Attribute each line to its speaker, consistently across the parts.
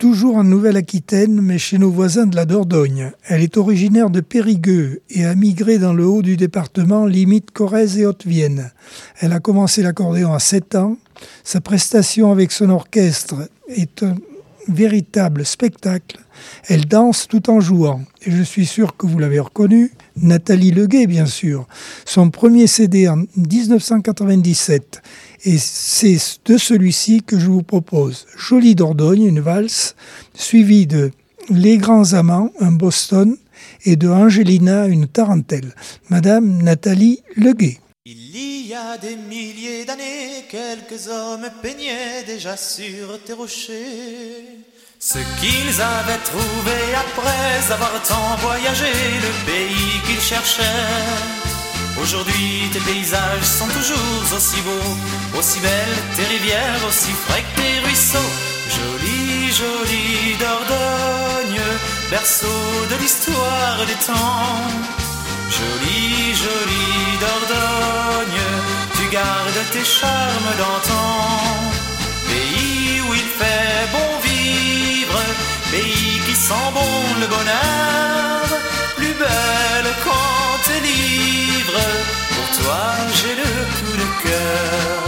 Speaker 1: toujours en Nouvelle-Aquitaine, mais chez nos voisins de la Dordogne. Elle est originaire de Périgueux et a migré dans le haut du département, limite Corrèze et Haute-Vienne. Elle a commencé l'accordéon à 7 ans. Sa prestation avec son orchestre est un véritable spectacle. Elle danse tout en jouant. Et je suis sûr que vous l'avez reconnue, Nathalie Leguet, bien sûr. Son premier CD en 1997. Et c'est de celui-ci que je vous propose Jolie Dordogne, une valse, suivie de Les Grands Amants, un Boston, et de Angelina, une tarentelle. Madame Nathalie Leguet.
Speaker 2: Il y a des milliers d'années, quelques hommes peignaient déjà sur tes rochers ce qu'ils avaient trouvé après avoir tant voyagé, le pays qu'ils cherchaient. Aujourd'hui tes paysages sont toujours aussi beaux, aussi belles tes rivières, aussi frais que tes ruisseaux. Jolie, jolie Dordogne, berceau de l'histoire des temps. Jolie, jolie Dordogne, tu gardes tes charmes d'antan. Pays où il fait bon vivre, pays qui sent bon le bonheur, plus belle quand t'es libre, pour toi j'ai le coup de cœur.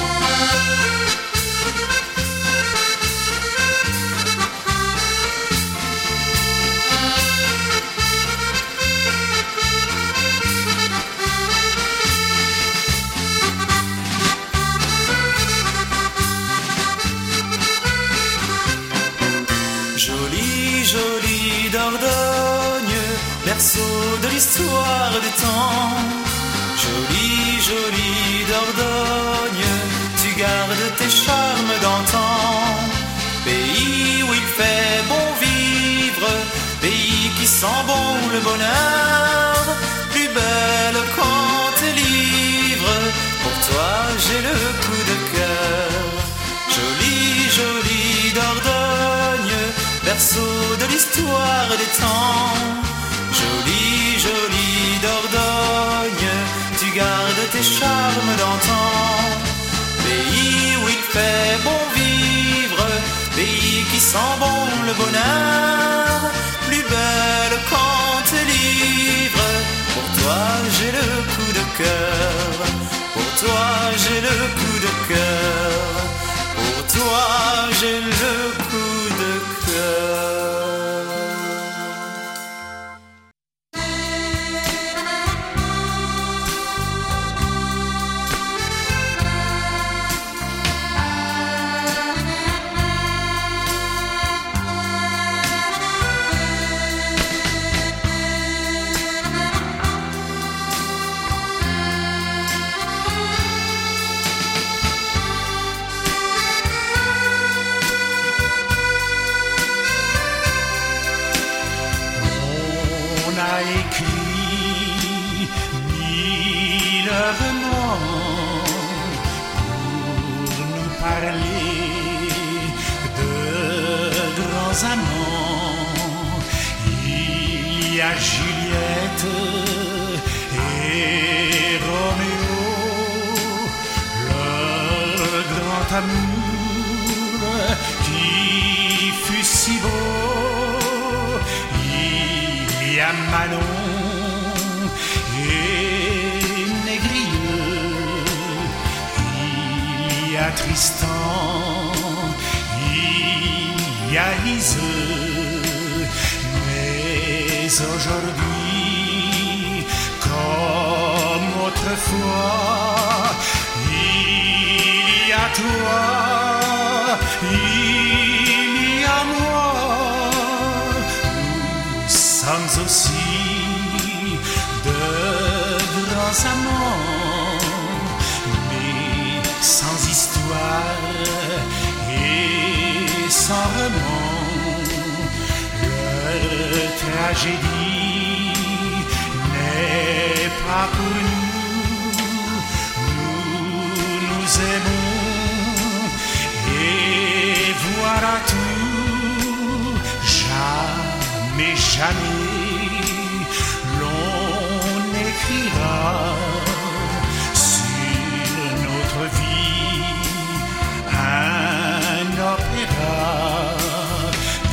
Speaker 2: Jolie, jolie Dordogne, berceau de l'histoire des temps. Jolie, jolie Dordogne, tu gardes tes charmes d'antan. Pays où il fait bon vivre, pays qui sent bon le bonheur, plus belle quand t'es libre, pour toi j'ai le coup de cœur. Jolie, jolie Dordogne, berceau de l'histoire des temps. Jolie, jolie Dordogne, tu gardes tes charmes d'antan. Pays où il fait bon vivre, pays qui sent bon le bonheur, plus belle quand t'es libre, pour toi j'ai le coup de cœur, pour toi j'ai le coup de cœur, pour toi j'ai le coup de cœur.
Speaker 3: Écrit mille romans pour nous parler de grands amants. Il y a Juliette et Roméo, leur grand amour qui fut si beau. Il y a Manon et Négrieux, il y a Tristan, il y a Iseux, mais aujourd'hui, comme autrefois, il y a toi, il y a moi. Nous sommes aussi de grands amants, mais sans histoire et sans roman. Leur tragédie n'est pas pour nous. Nous nous aimons et voilà tout. Jamais, jamais l'on écrira sur notre vie un opéra.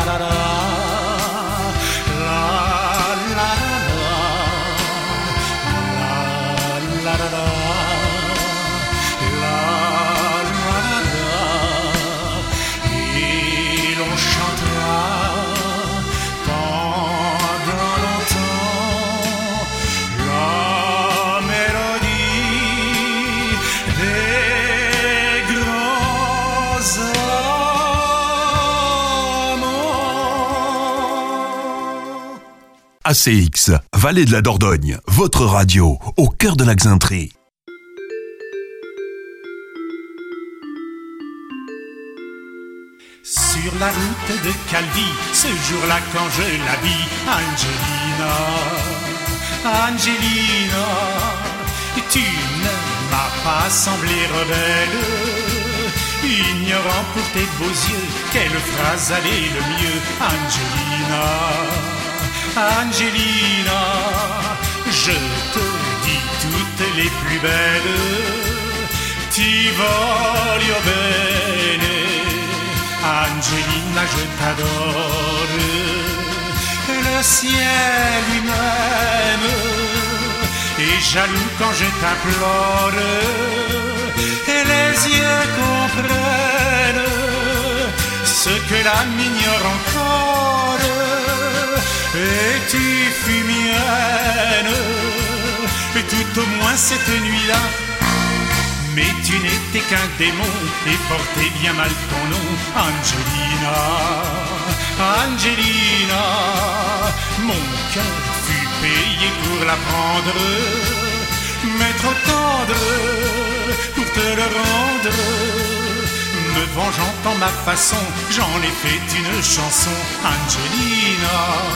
Speaker 3: la la, la la la, la la la.
Speaker 4: ACX, Vallée de la Dordogne, votre radio, au cœur de la Xainterie.
Speaker 3: Sur la route de Calvi, ce jour-là quand je la vis, Angelina, Angelina, tu ne m'as pas semblé rebelle, ignorant pour tes beaux yeux, quelle phrase allait le mieux, Angelina. Angelina, je te dis toutes les plus belles, ti voglio bene. Angelina, je t'adore, le ciel lui-même est jaloux quand je t'implore, et les yeux comprennent ce que l'âme ignore encore. Et tu fus mienne, tout au moins cette nuit-là. Mais tu n'étais qu'un démon et portais bien mal ton nom, Angelina, Angelina. Mon cœur fut payé pour la prendre, mais trop tendre pour te le rendre. Me vengeant en ma façon, j'en ai fait une chanson, Angelina.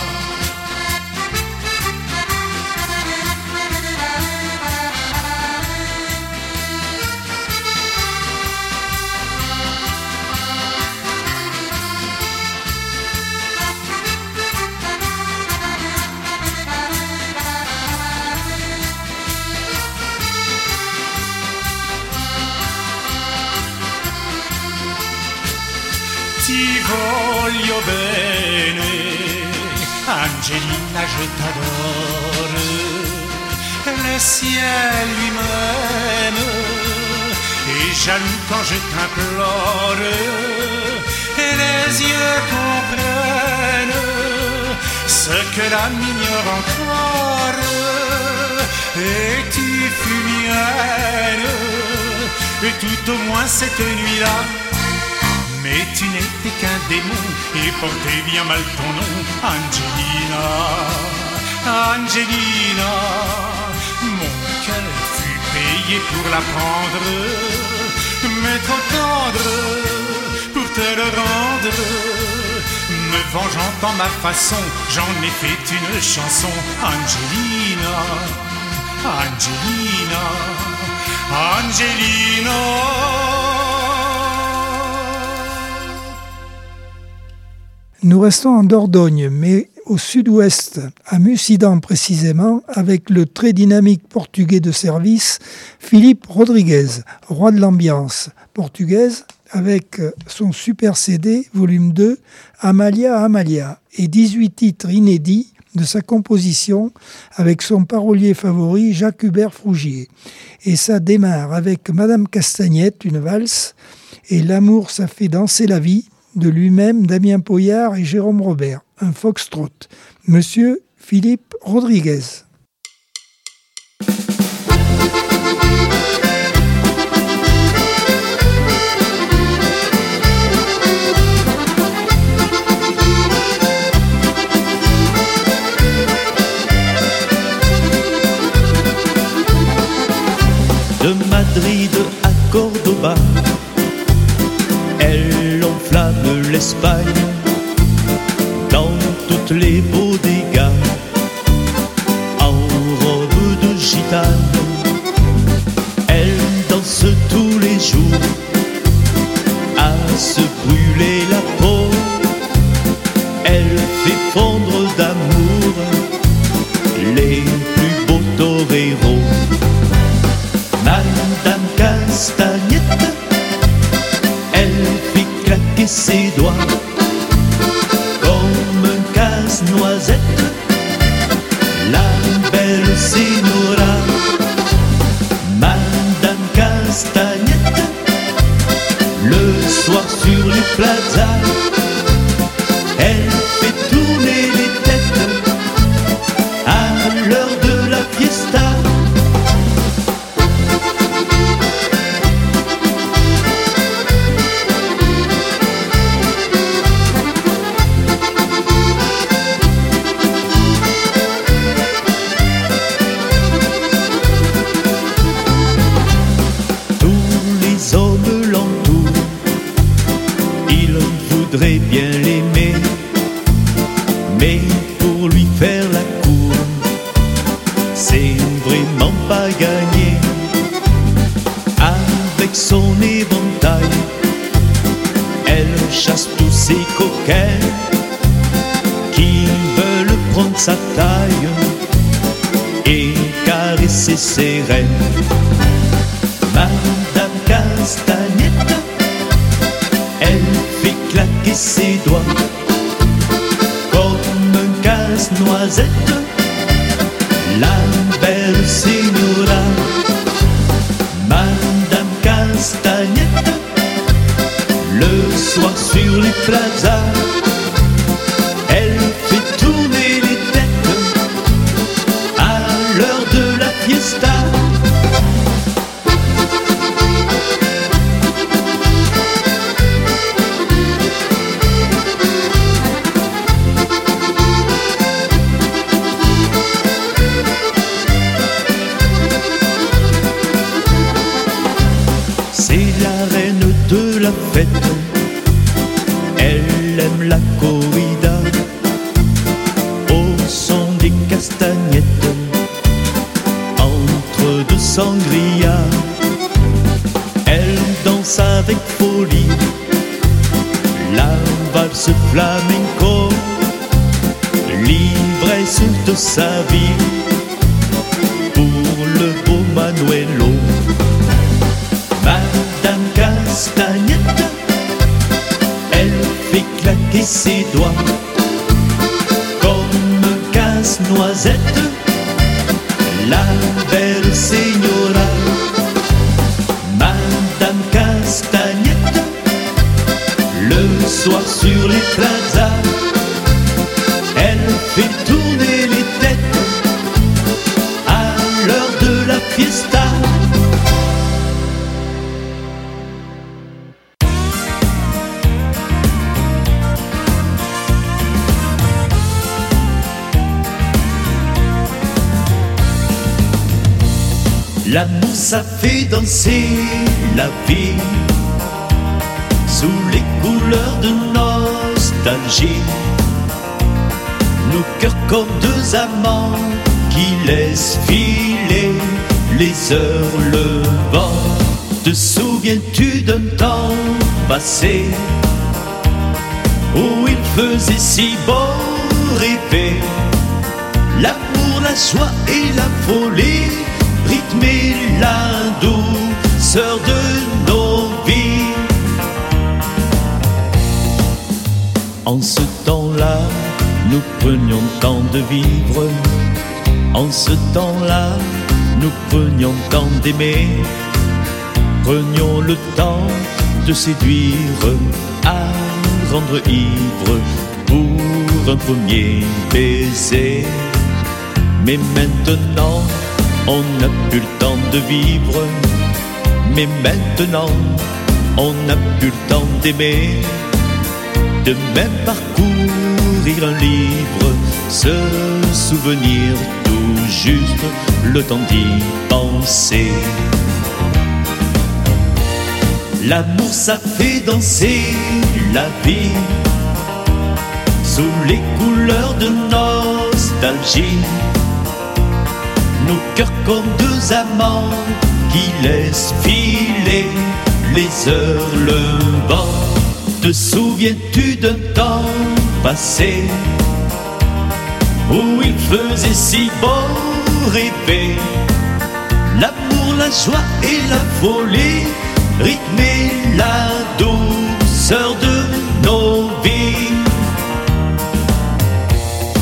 Speaker 3: Ti voglio bene, Angelina, je t'adore, le ciel lui-même est jaloux quand je t'implore, et les yeux comprennent ce que l'âme ignore encore, et tu fus mienne, et tout au moins cette nuit-là. Mais tu n'étais qu'un démon et portais bien mal ton nom, Angelina, Angelina. Mon cœur fut payé pour la prendre, mais trop tendre pour te le rendre. Me vengeant en ma façon, j'en ai fait une chanson, Angelina, Angelina, Angelina.
Speaker 1: Nous restons en Dordogne, mais au sud-ouest, à Mussidan précisément, avec le très dynamique portugais de service, Philippe Rodrigues, roi de l'ambiance portugaise, avec son super CD, volume 2, Amalia Amalia, et 18 titres inédits de sa composition, avec son parolier favori, Jacques-Hubert Frougier. Et ça démarre avec Madame Castagnette, une valse, et L'amour, ça fait danser la vie, de lui-même, Damien Poyard et Jérôme Robert, un foxtrot. Monsieur Philippe Rodrigues.
Speaker 5: De Madrid à Cordoba, elle enflamme l'Espagne dans toutes les bodegas, en robe de gitane. Elle danse tous les jours à se brûler la peau. Elle fait fondre d'amour les plus beaux toreros. Madame Castagnette, elle fait claquer ses doigts casse-noisette, la belle signora, Madame Castagnette, le soir sur les plazas, elle fait tourner les têtes à l'heure de la fiesta. Bien l'aimer, mais pour lui faire la cour, c'est vraiment pas gagné. Avec son éventail, elle chasse tous ces coquins qui veulent prendre sa taille et caresser ses reines. Madame Castagnette, elle fait claquer ses doigts comme un casse-noisette, la belle signora, Madame Castagnette, le soir sur les plazas, elle fait tourner les têtes à l'heure de la fiesta. Elle aime la corrida au son des castagnettes, entre deux sangria. Elle danse avec folie la valse flamenco, l'ivresse de sa vie pour le beau Manuelo. Madame Castagnette, elle fait claquer ses doigts comme un casse-noisette, la belle signora, Madame Castagnette, le soir sur les plazas, elle fait tourner les têtes à l'heure de la fiesta. L'amour ça fait danser la vie sous les couleurs de nostalgie. Nos cœurs comme deux amants qui laissent filer les heures, le vent. Te souviens-tu d'un temps passé où il faisait si beau rêver? L'amour, la joie et la folie rythmer la douceur de nos vies. En ce temps-là, nous prenions le temps de vivre. En ce temps-là, nous prenions le temps d'aimer. Prenions le temps de séduire, à rendre ivre pour un premier baiser. Mais maintenant, on n'a plus le temps de vivre, mais maintenant, on n'a plus le temps d'aimer. De même parcourir un livre, se souvenir tout juste, le temps d'y penser. L'amour ça fait danser la vie sous les couleurs de nostalgie. Nos cœurs comme deux amants qui laissent filer les heures, le vent. Te souviens-tu d'un temps passé où il faisait si beau rêver? L'amour, la joie et la folie rythmer la douceur de nos vies.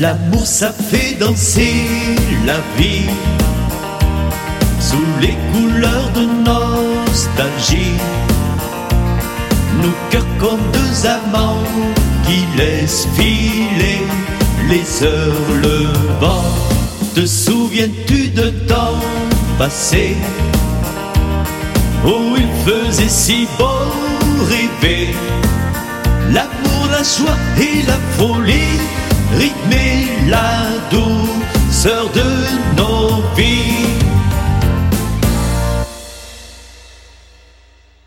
Speaker 5: L'amour ça fait danser la vie sous les couleurs de nostalgie. Nos cœurs comme deux amants qui laissent filer les heures, le vent. Te souviens-tu de temps passé où il faisait si beau rêver? L'amour, la joie et la folie rythmaient la douceur de nos vies.